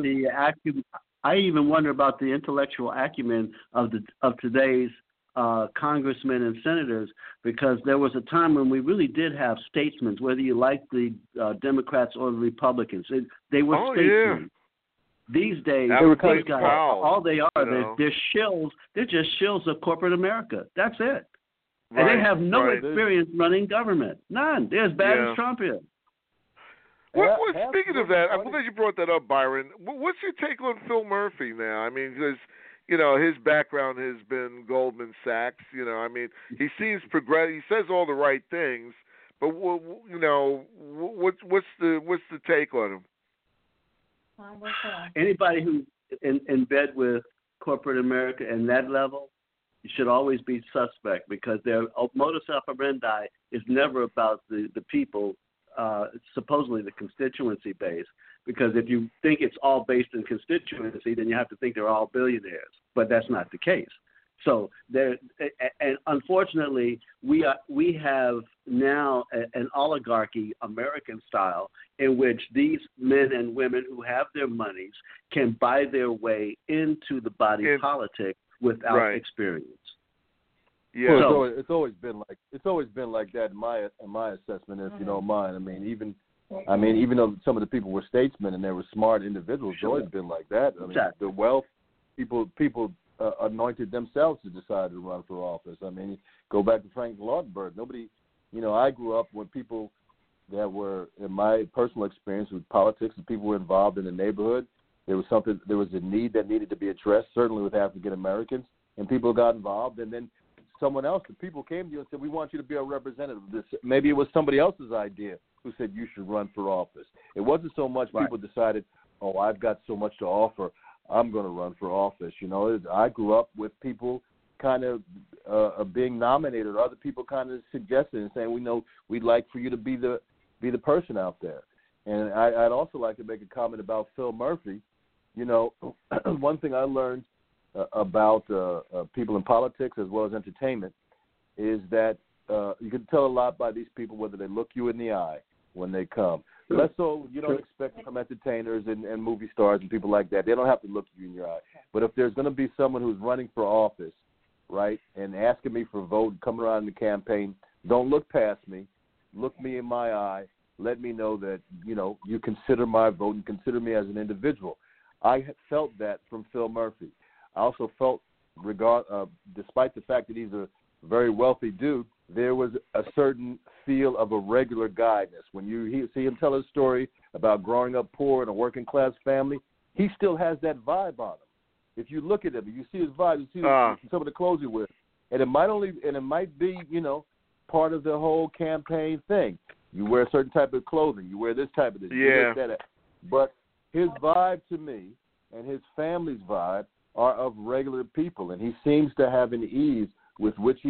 the intellectual acumen of today's congressmen and senators, because there was a time when we really did have statesmen, whether you like the Democrats or the Republicans. They were statesmen. Yeah. These days, these guys, all they are, they're shills. They're just shills of corporate America. That's it. Right, and they have no experience running government. None. They're as bad as Trump is. Speaking of that, I'm glad you brought that up, Byron. What's your take on Phil Murphy now? I mean, because his background has been Goldman Sachs. He seems progressive. He says all the right things, but what's the take on him? Anybody who's in bed with corporate America and that level should always be suspect, because their modus operandi is never about the people, supposedly the constituency base. Because if you think it's all based in constituency, then you have to think they're all billionaires. But that's not the case. So and unfortunately, we have now an oligarchy, American style, in which these men and women who have their monies can buy their way into the body politic without experience. Yeah, well, it's always been like that in my assessment, if you don't mind. I mean, even though some of the people were statesmen and they were smart individuals, it's always been like that. I mean, the wealth people anointed themselves to decide to run for office. I mean, go back to Frank Lautenberg. Nobody, I grew up when people that were, in my personal experience with politics, and people were involved in the neighborhood. There was a need that needed to be addressed, certainly with African Americans, and people got involved. And then someone else. The people came to you and said, we want you to be our representative. Maybe it was somebody else's idea who said you should run for office. It wasn't so much people decided, oh, I've got so much to offer, I'm going to run for office. I grew up with people kind of being nominated, or other people kind of suggesting and saying, we'd like for you to be the person out there. And I'd also like to make a comment about Phil Murphy. One thing I learned about people in politics as well as entertainment is that you can tell a lot by these people whether they look you in the eye when they come. Less so, you don't expect some entertainers and movie stars and people like that. They don't have to look you in your eye. But if there's going to be someone who's running for office, right, and asking me for a vote and coming around in the campaign, don't look past me. Look me in my eye. Let me know that, you consider my vote and consider me as an individual. I felt that from Phil Murphy. I also felt, despite the fact that he's a very wealthy dude, there was a certain feel of a regular guyness. When you see him tell his story about growing up poor in a working-class family, he still has that vibe on him. If you look at him, you see his vibe, you see some of the clothes he wears, and it might be, part of the whole campaign thing. You wear a certain type of clothing, you wear this type of this, yeah. That. But his vibe to me and his family's vibe are of regular people, and he seems to have an ease with which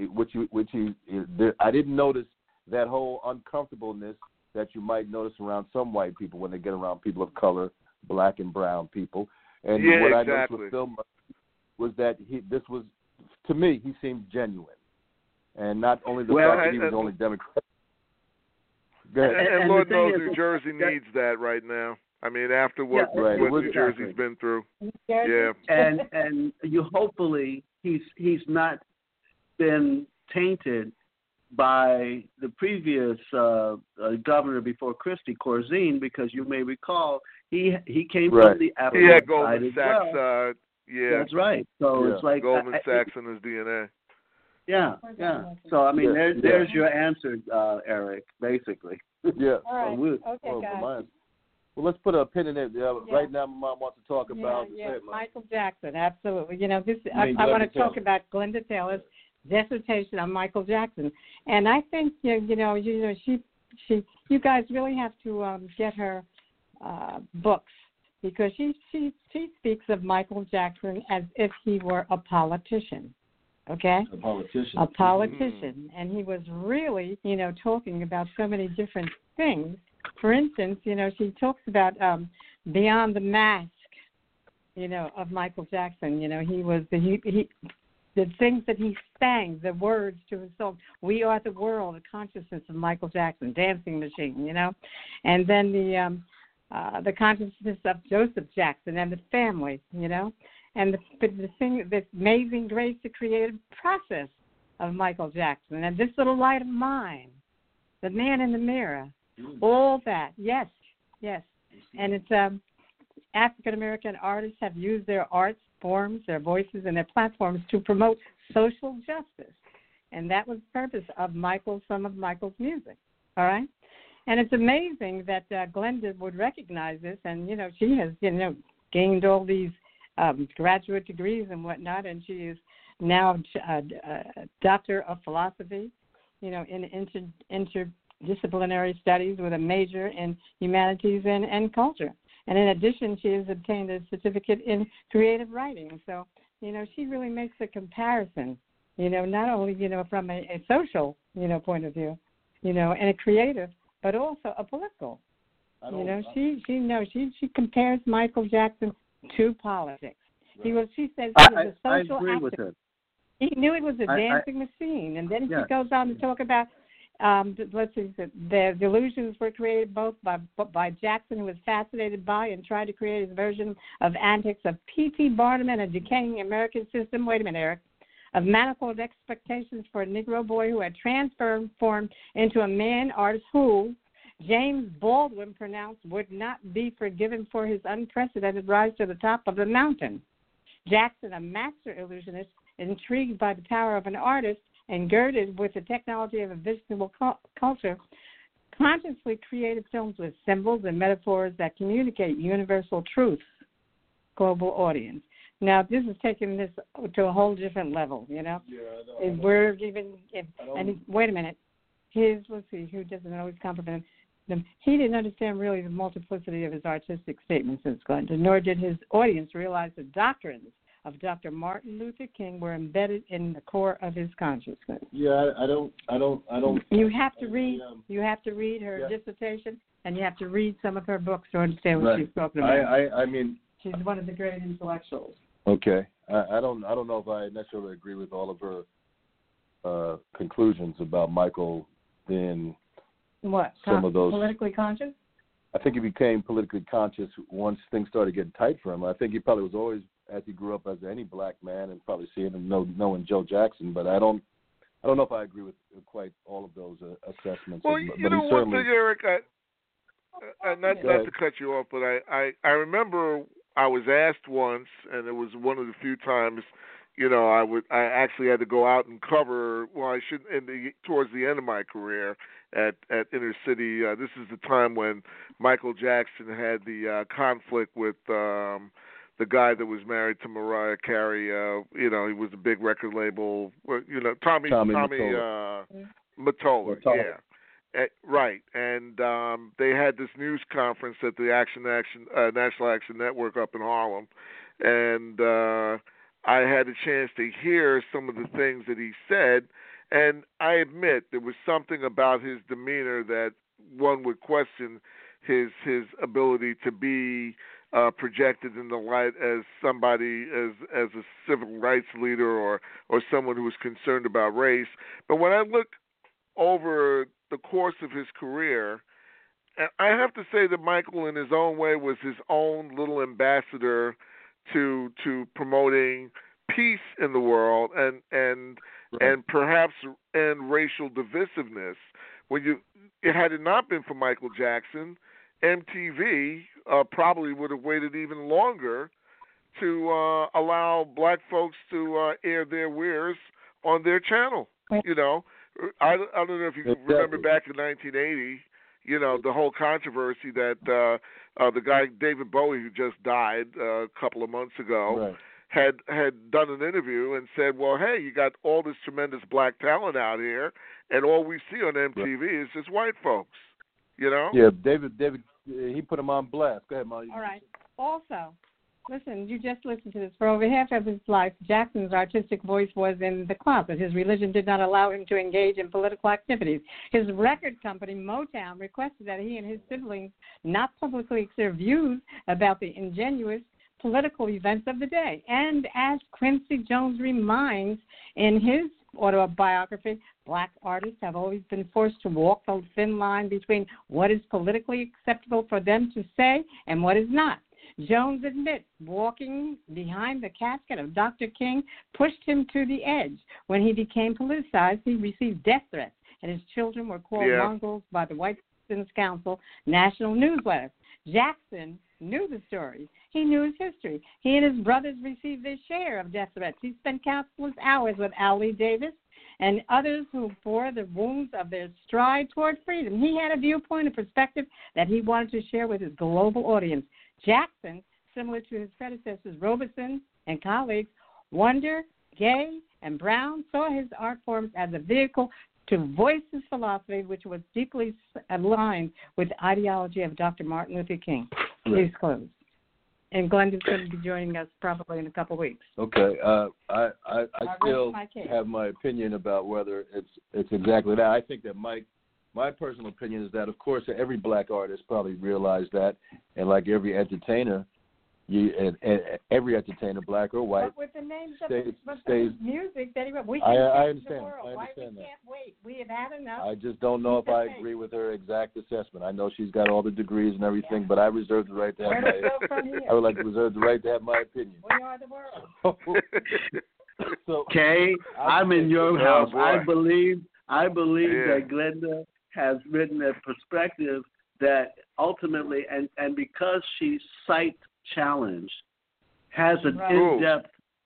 I didn't notice that whole uncomfortableness that you might notice around some white people when they get around people of color, black and brown people. And what I noticed with Phil was that to me, he seemed genuine. And not only the fact that he was only Democrat. And Lord knows New Jersey needs that right now. I mean, after what New Jersey's been through. Yeah. And you hopefully he's not been tainted by the previous governor before Christie, Corzine, because you may recall he came from the African side. He had Goldman Sachs. Well. That's right. So it's like Goldman Sachs in his DNA. Yeah. So I mean, there's your answer, Eric. Basically. Yeah. All right. Okay, guys. Well, let's put a pin in it. Right now, my mom wants to talk about Michael Jackson. Absolutely. I want to talk about Glenda Taylor's dissertation on Michael Jackson, and I think she you guys really have to get her books, because she speaks of Michael Jackson as if he were a politician. Okay? A politician. Mm-hmm. And he was really, talking about so many different things. For instance, she talks about Beyond the Mask, of Michael Jackson. He was the things that he sang, the words to his song, We Are the World, the consciousness of Michael Jackson, Dancing Machine, and then the consciousness of Joseph Jackson and the family, and the thing, this amazing grace, the creative process of Michael Jackson, and this little light of mine, the man in the mirror, all that, yes, and it's African-American artists have used their arts forms, their voices, and their platforms to promote social justice, and that was the purpose of some of Michael's music, all right? And it's amazing that Glenda would recognize this, and, she has, gained all these graduate degrees and whatnot, and she is now a doctor of philosophy, in interdisciplinary studies with a major in humanities and culture. And in addition, she has obtained a certificate in creative writing. So, she really makes a comparison, not only, from a social, point of view, and a creative, but also a political. She compares Michael Jackson to politics. Right. She says he was a social I agree activist. with her. He knew it was a dancing machine, and then she goes on to talk about the delusions were created both by Jackson, who was fascinated by and tried to create his version of antics of P.T. Barnum and a decaying American system. Wait a minute, Eric. Of manifold expectations for a Negro boy who had transformed into a man artist who James Baldwin pronounced would not be forgiven for his unprecedented rise to the top of the mountain. Jackson, a master illusionist, intrigued by the power of an artist and girded with the technology of a visual culture, consciously created films with symbols and metaphors that communicate universal truths. global audience. Now, this is taking this to a whole different level, you know. Yeah, Wait a minute. Let's see, who doesn't always compliment him? He didn't understand really the multiplicity of his artistic statements, says Glenda, nor did his audience realize the doctrines of Dr. Martin Luther King were embedded in the core of his consciousness. Yeah, I don't. You have to read. You have to read her dissertation, and you have to read some of her books to understand what she's talking about. I mean, she's one of the great intellectuals. Okay, I don't know if I necessarily agree with all of her conclusions about Michael being some of those politically conscious. I think he became politically conscious once things started getting tight for him. I think he probably was always, as he grew up as any black man, and probably seeing and knowing Joe Jackson. But I don't know if I agree with quite all of those assessments. Well, you know one thing, Eric. Not to cut you off, but I remember I was asked once, and it was one of the few times, you know, I actually had to go out and cover. Well, towards the end of my career at Inner City. This is the time when Michael Jackson had the conflict with the guy that was married to Mariah Carey. You know, he was a big record label. You know, Tommy Mottola. Yeah. Right, and they had this news conference at the National Action Network up in Harlem, and I had a chance to hear some of the things that he said, and I admit there was something about his demeanor that one would question his ability to be projected in the light as somebody as a civil rights leader or someone who was concerned about race. But when I look over the course of his career, I have to say that Michael, in his own way, was his own little ambassador to promoting peace in the world and perhaps end racial divisiveness. Had it not been for Michael Jackson, MTV probably would have waited even longer to allow black folks to air their wares on their channel. You know, I don't know if you remember back in 1980, you know, the whole controversy that the guy David Bowie, who just died a couple of months ago, had done an interview and said, well, hey, you got all this tremendous black talent out here, and all we see on MTV is just white folks, you know? Yeah, David, he put him on blast. Go ahead, Molly. All right. Also, listen, you just listened to this. For over half of his life, Jackson's artistic voice was in the closet. His religion did not allow him to engage in political activities. His record company, Motown, requested that he and his siblings not publicly express views about the ingenuous political events of the day. And as Quincy Jones reminds in his autobiography, black artists have always been forced to walk the thin line between what is politically acceptable for them to say and what is not. Jones admits walking behind the casket of Dr. King pushed him to the edge. When he became politicized, he received death threats, and his children were called mongrels by the White Citizens Council national newsletter. Jackson knew the story. He knew his history. He and his brothers received their share of death threats. He spent countless hours with Ali Davis and others who bore the wounds of their stride toward freedom. He had a viewpoint and perspective that he wanted to share with his global audience. Jackson, similar to his predecessors Robeson and colleagues, Wonder, Gay, and Brown, saw his art forms as a vehicle to voice his philosophy, which was deeply aligned with the ideology of Dr. Martin Luther King. Please close. And Glenda's going to be joining us probably in a couple of weeks. Okay. I still have my opinion about whether it's exactly that. I think that my personal opinion is that, of course, every black artist probably realized that, and like every entertainer, every entertainer, black or white, but with the names stays of music that he wrote, we I can't understand. the world. I understand Why we can't wait? We have had enough. I just don't know if I agree with her exact assessment. I know she's got all the degrees and everything, but I reserve the right to have I would like to reserve the right to have my opinion. We are the world. So, Kay, I'm in your house. Boy. I believe that Glenda has written a perspective that ultimately, and because she's sight challenged, has an in-depth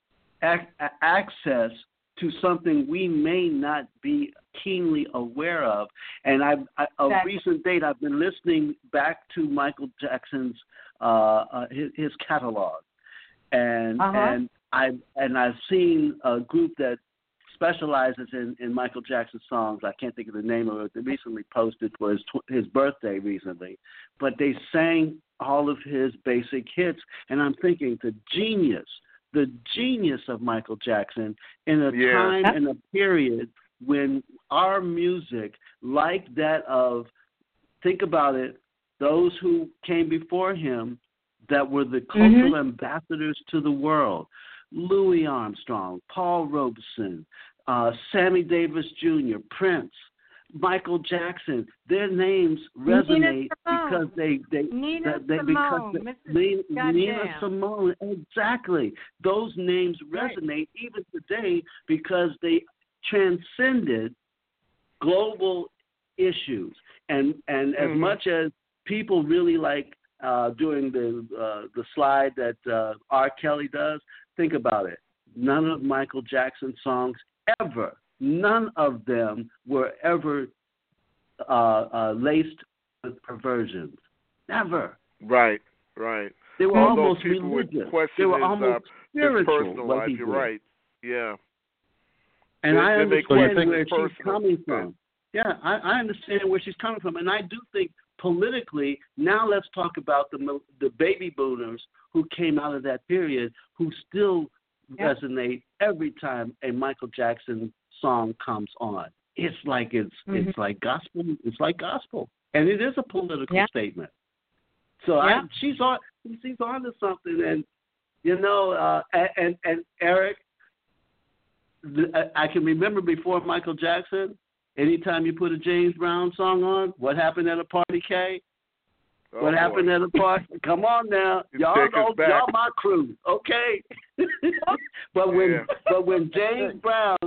access to something we may not be keenly aware of. And a recent date, I've been listening back to Michael Jackson's his catalog, and I've seen a group that specializes in Michael Jackson songs. I can't think of the name of it. They recently posted for his birthday recently, but they sang all of his basic hits, and I'm thinking the genius of Michael Jackson in a time and a period when our music, like that of, think about it, those who came before him that were the cultural ambassadors to the world, Louis Armstrong, Paul Robeson, Sammy Davis Jr., Prince, Michael Jackson, their names resonate because Nina Simone, exactly. Those names resonate even today because they transcended global issues. And as much as people really like doing the slide that R. Kelly does, think about it. None of Michael Jackson's songs ever, none of them were ever laced with perversions. Never. Right. They were almost religious. They were his, almost spiritual. His personal life. You're right. Yeah. And I understand where she's coming from. Yeah, I understand where she's coming from. And I do think politically, now let's talk about the baby boomers who came out of that period who still resonate every time a Michael Jackson song comes on. It's like gospel. It's like gospel, and it is a political statement. So she's on to something, and and Eric, I can remember before Michael Jackson. Anytime you put a James Brown song on, what happened at a party, Kay? What happened at a party? Come on now, y'all my crew, okay? but when James Brown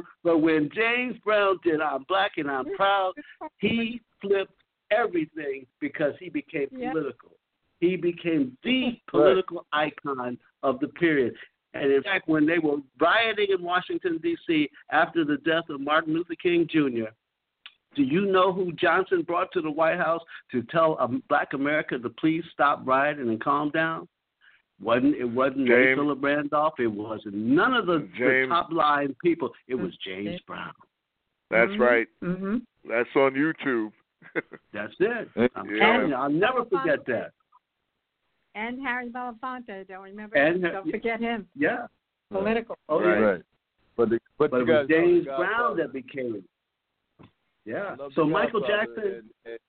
did "I'm Black and I'm Proud," he flipped everything because he became political. He became the political icon of the period. And in fact, when they were rioting in Washington D.C. after the death of Martin Luther King Jr., do you know who Johnson brought to the White House to tell Black America to please stop rioting and calm down? It wasn't Ray Philip Randolph. It wasn't none of the top line people. It was James Brown. That's right. Mm-hmm. That's on YouTube. That's it. I'm telling you, I'll never forget that. And Harry Belafonte, don't forget him. Yeah. Political. Oh, right. But it was James Brown that became it. Yeah. So Michael Jackson.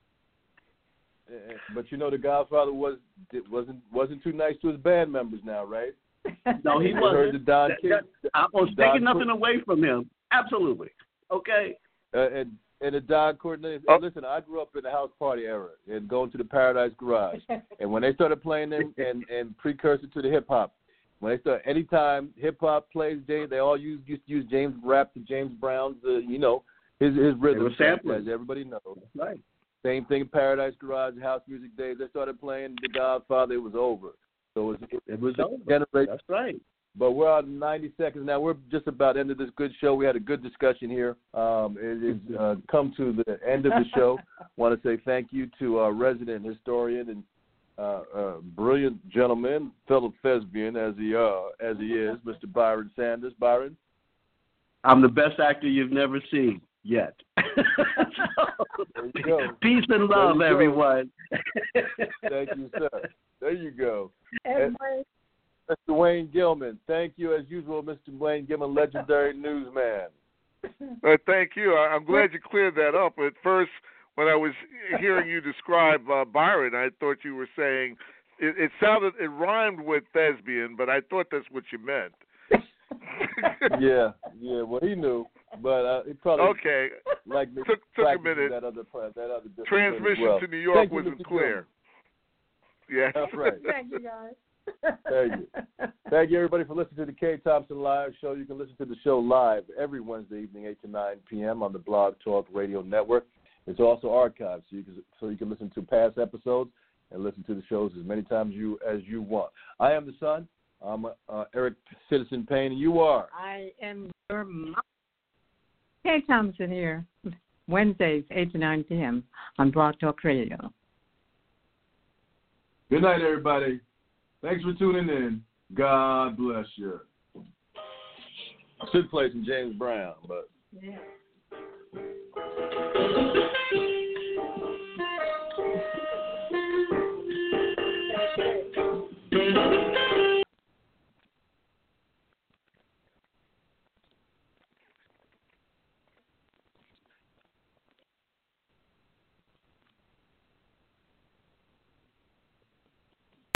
But the Godfather wasn't too nice to his band members now, right? No, he wasn't. I was taking nothing away from him. Absolutely. Okay. And the Don Cornelius. Listen, I grew up in the house party era and going to the Paradise Garage. And when they started playing them and precursor to the hip hop, anytime hip hop plays, they all used to use James Brown's, his rhythm, as everybody knows. Right. Same thing in Paradise Garage, house music days. They started playing The Godfather. It was over. So it was over. That's right. But we're on 90 seconds now. We're just about end of this good show. We had a good discussion here. It is come to the end of the show. Want to say thank you to our resident historian and brilliant gentleman, fellow thespian as he is, Mr. Byron Sanders. Byron? I'm the best actor you've never seen. Yet. There you go. Peace and love, everyone. Thank you, sir. There you go. Mr. Wayne Gilman. Thank you, as usual, Mr. Wayne Gilman, legendary newsman. Thank you. I'm glad you cleared that up. At first, when I was hearing you describe Byron, I thought you were saying it rhymed with thespian, but I thought that's what you meant. Yeah. Well, he knew, but he probably took a minute. That other transmission to New York wasn't clear. Yeah, that's right. Thank you, guys. Thank you, everybody, for listening to the Kay Thompson Live Show. You can listen to the show live every Wednesday evening, 8 to 9 p.m. on the Blog Talk Radio Network. It's also archived, so you can listen to past episodes and listen to the shows as many times as you want. I am the Son. I'm Eric Citizen Payne, and you are? I am your mom. Kay Thompson here, Wednesdays, 8 to 9 p.m. on Blog Talk Radio. Good night, everybody. Thanks for tuning in. God bless you. I should play some James Brown, but. Yeah.